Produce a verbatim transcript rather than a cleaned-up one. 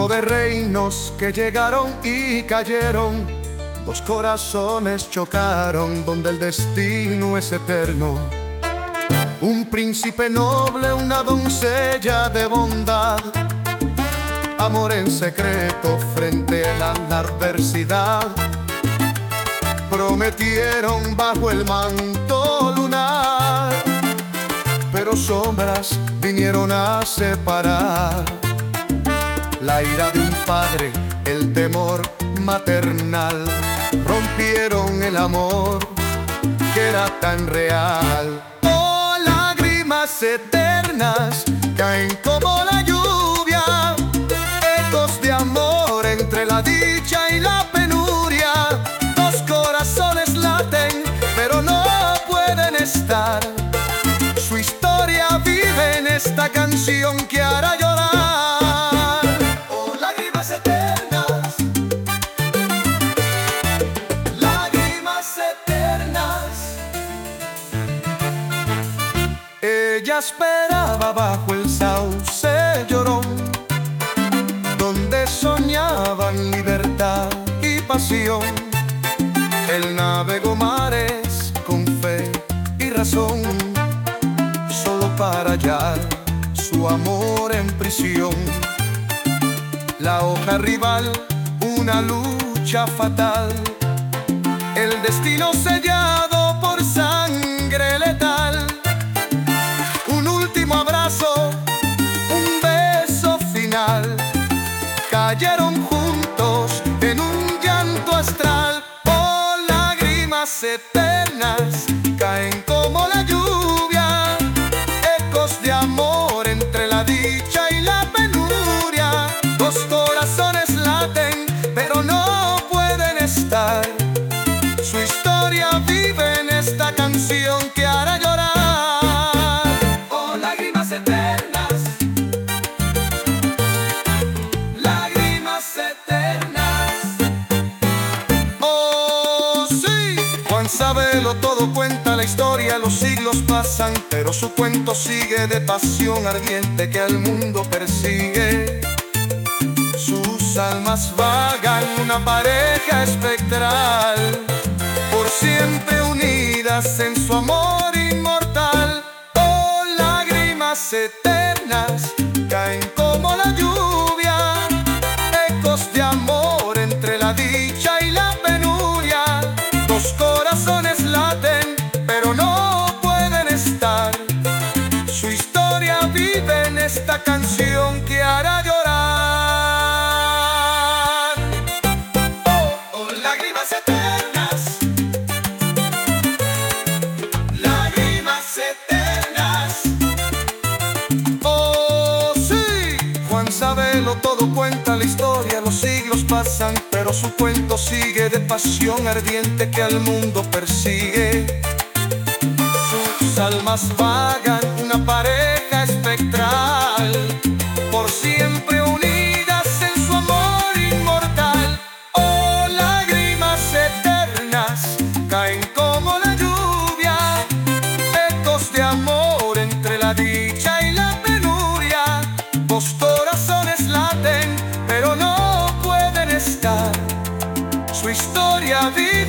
tiempo de reinos que llegaron y cayeron, dos corazones chocaron donde el destino es eterno. Un príncipe noble, una doncella de bondad, amor en secreto frente a la adversidad. Prometieron bajo el manto lunar, pero sombras vinieron a separar. La ira de un padre, el temor maternal, rompieron el amor que era tan real. Oh, lágrimas eternas caen como la lluvia, ecos de amor entre la dicha y la penuria. Dos corazones laten, pero no pueden estar. Su historia vive en esta canción que hará llorar. Oh, lágrimas eternas, lágrimas eternas. Ella esperaba bajo el sauce llorón, donde soñaban libertad y pasión. Él navegó mares con fe y razón, solo para hallar su amor en prisión. La hoja rival, una lucha fatal, el destino sellado por sangre letal. Un último abrazo, un beso final, cayeron juntos en un llanto astral. Oh, lágrimas eternas caen como la lluvia, ecos de amor entre la dicha y la penuria. Dos corazones laten, pero no pueden estar. Su historia vive en esta canción que hará llorar. Oh, lágrimas eternas, lágrimas eternas. Oh, sí, Juan Sabelo todo cuenta la historia, los siglos pasan, pero su cuento sigue de pasión ardiente que al mundo persigue. Sus almas vagan, una pareja espectral, por siempre unidas en su amor inmortal. Oh, lágrimas eternas caen como la lluvia, ecos de amor entre la dicha y la penuria. Dos corazones laten, pero no pueden estar. Su historia vive en esta canción que hará llorar. Oh, oh, lágrimas eternas, lágrimas eternas. Oh, sí, Juan Sabelo todo cuenta la historia, los siglos pasan, pero su cuento sigue de pasión ardiente que al mundo persigue. Sus almas vagan, una pared